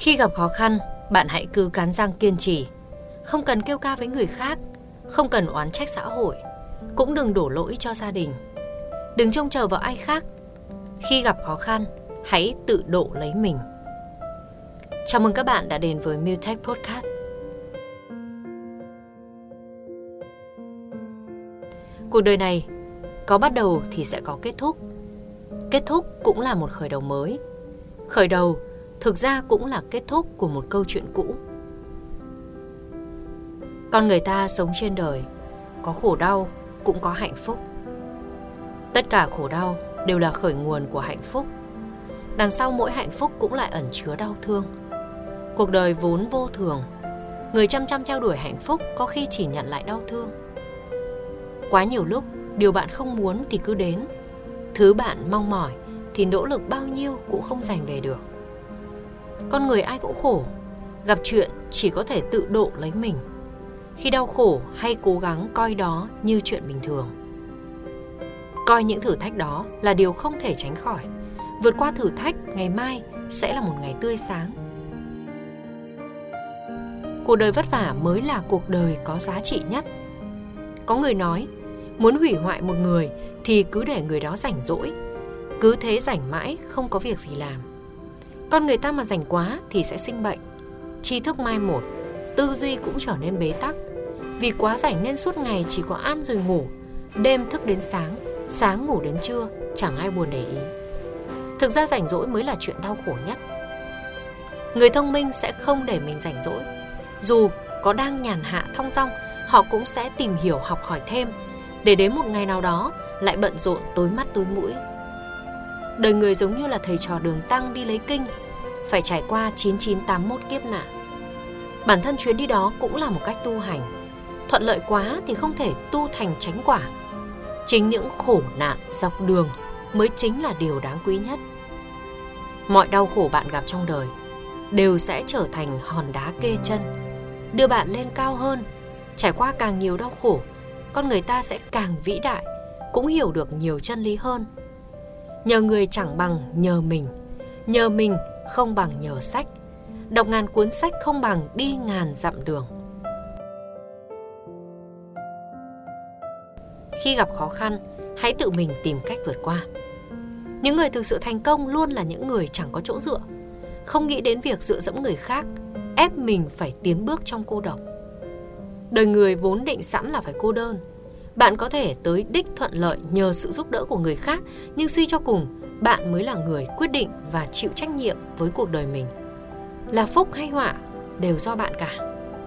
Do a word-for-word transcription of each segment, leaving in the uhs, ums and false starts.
Khi gặp khó khăn, bạn hãy cứ cắn răng kiên trì. Không cần kêu ca với người khác, không cần oán trách xã hội, cũng đừng đổ lỗi cho gia đình. Đừng trông chờ vào ai khác. Khi gặp khó khăn, hãy tự độ lấy mình. Chào mừng các bạn đã đến với Mưu-Tech Podcast. Cuộc đời này có bắt đầu thì sẽ có kết thúc. Kết thúc cũng là một khởi đầu mới. Khởi đầu thực ra cũng là kết thúc của một câu chuyện cũ. Con người ta sống trên đời, có khổ đau cũng có hạnh phúc. Tất cả khổ đau đều là khởi nguồn của hạnh phúc. Đằng sau mỗi hạnh phúc cũng lại ẩn chứa đau thương. Cuộc đời vốn vô thường. Người chăm chăm theo đuổi hạnh phúc có khi chỉ nhận lại đau thương. Quá nhiều lúc, điều bạn không muốn thì cứ đến. Thứ bạn mong mỏi thì nỗ lực bao nhiêu cũng không giành về được. Con người ai cũng khổ. Gặp chuyện chỉ có thể tự độ lấy mình. Khi đau khổ hay cố gắng coi đó như chuyện bình thường. Coi những thử thách đó là điều không thể tránh khỏi. Vượt qua thử thách, ngày mai sẽ là một ngày tươi sáng. Cuộc đời vất vả mới là cuộc đời có giá trị nhất. Có người nói, muốn hủy hoại một người thì cứ để người đó rảnh rỗi. Cứ thế rảnh mãi, không có việc gì làm. Con người ta mà rảnh quá thì sẽ sinh bệnh, tri thức mai một, tư duy cũng trở nên bế tắc. Vì quá rảnh nên suốt ngày chỉ có ăn rồi ngủ, đêm thức đến sáng, sáng ngủ đến trưa, chẳng ai buồn để ý. Thực ra rảnh rỗi mới là chuyện đau khổ nhất. Người thông minh sẽ không để mình rảnh rỗi. Dù có đang nhàn hạ thong dong, họ cũng sẽ tìm hiểu học hỏi thêm, để đến một ngày nào đó lại bận rộn tối mắt tối mũi. Đời người giống như là thầy trò Đường Tăng đi lấy kinh, phải trải qua chín chín tám mốt kiếp nạn. Bản thân chuyến đi đó cũng là một cách tu hành. Thuận lợi quá thì không thể tu thành chánh quả. Chính những khổ nạn dọc đường mới chính là điều đáng quý nhất. Mọi đau khổ bạn gặp trong đời đều sẽ trở thành hòn đá kê chân, đưa bạn lên cao hơn. Trải qua càng nhiều đau khổ, con người ta sẽ càng vĩ đại, cũng hiểu được nhiều chân lý hơn. Nhờ người chẳng bằng nhờ mình, nhờ mình không bằng nhờ sách. Đọc ngàn cuốn sách không bằng đi ngàn dặm đường. Khi gặp khó khăn, hãy tự mình tìm cách vượt qua. Những người thực sự thành công luôn là những người chẳng có chỗ dựa, không nghĩ đến việc dựa dẫm người khác, ép mình phải tiến bước trong cô độc. Đời người vốn định sẵn là phải cô đơn. Bạn có thể tới đích thuận lợi nhờ sự giúp đỡ của người khác, nhưng suy cho cùng, bạn mới là người quyết định và chịu trách nhiệm với cuộc đời mình. Là phúc hay họa đều do bạn cả.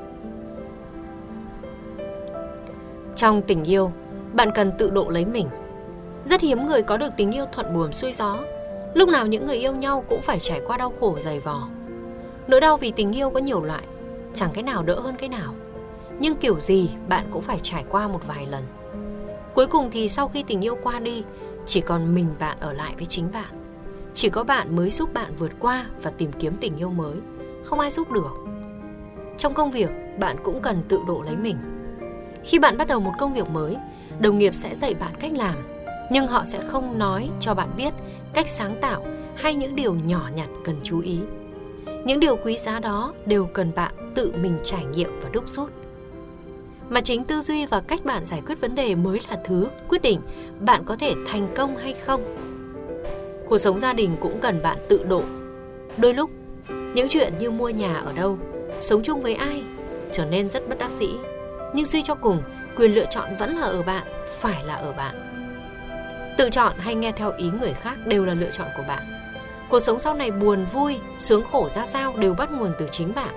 Trong tình yêu, bạn cần tự độ lấy mình. Rất hiếm người có được tình yêu thuận buồm xuôi gió. Lúc nào những người yêu nhau cũng phải trải qua đau khổ dày vò. Nỗi đau vì tình yêu có nhiều loại, chẳng cái nào đỡ hơn cái nào. Nhưng kiểu gì bạn cũng phải trải qua một vài lần. Cuối cùng thì sau khi tình yêu qua đi, chỉ còn mình bạn ở lại với chính bạn. Chỉ có bạn mới giúp bạn vượt qua và tìm kiếm tình yêu mới, không ai giúp được. Trong công việc, bạn cũng cần tự độ lấy mình. Khi bạn bắt đầu một công việc mới, đồng nghiệp sẽ dạy bạn cách làm, nhưng họ sẽ không nói cho bạn biết cách sáng tạo hay những điều nhỏ nhặt cần chú ý. Những điều quý giá đó đều cần bạn tự mình trải nghiệm và đúc rút. Mà chính tư duy và cách bạn giải quyết vấn đề mới là thứ quyết định bạn có thể thành công hay không. Cuộc sống gia đình cũng cần bạn tự độ. Đôi lúc, những chuyện như mua nhà ở đâu, sống chung với ai trở nên rất bất đắc dĩ. Nhưng suy cho cùng, quyền lựa chọn vẫn là ở bạn, phải là ở bạn. Tự chọn hay nghe theo ý người khác đều là lựa chọn của bạn. Cuộc sống sau này buồn vui, sướng khổ ra sao đều bắt nguồn từ chính bạn.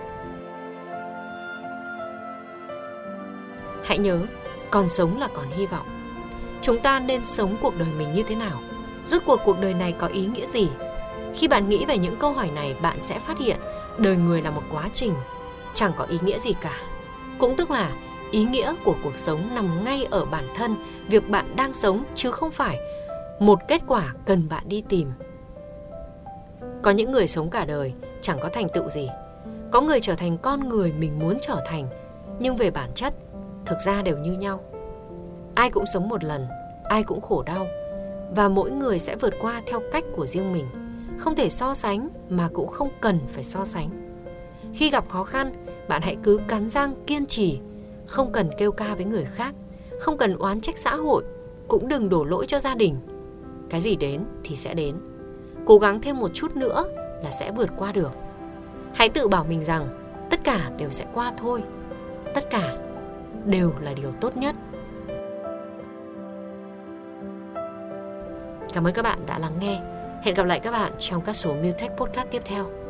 Hãy nhớ, còn sống là còn hy vọng. Chúng ta nên sống cuộc đời mình như thế nào? Rốt cuộc cuộc đời này có ý nghĩa gì? Khi bạn nghĩ về những câu hỏi này, bạn sẽ phát hiện đời người là một quá trình, chẳng có ý nghĩa gì cả. Cũng tức là ý nghĩa của cuộc sống nằm ngay ở bản thân việc bạn đang sống, chứ không phải một kết quả cần bạn đi tìm. Có những người sống cả đời chẳng có thành tựu gì. Có người trở thành con người mình muốn trở thành, nhưng về bản chất thực ra đều như nhau. Ai cũng sống một lần, ai cũng khổ đau, và mỗi người sẽ vượt qua theo cách của riêng mình. Không thể so sánh mà cũng không cần phải so sánh. Khi gặp khó khăn, bạn hãy cứ cắn răng kiên trì, không cần kêu ca với người khác, không cần oán trách xã hội, cũng đừng đổ lỗi cho gia đình. Cái gì đến thì sẽ đến. Cố gắng thêm một chút nữa là sẽ vượt qua được. Hãy tự bảo mình rằng tất cả đều sẽ qua thôi. Tất cả đều là điều tốt nhất. Cảm ơn các bạn đã lắng nghe. Hẹn gặp lại các bạn trong các số Mưu Tech Podcast tiếp theo.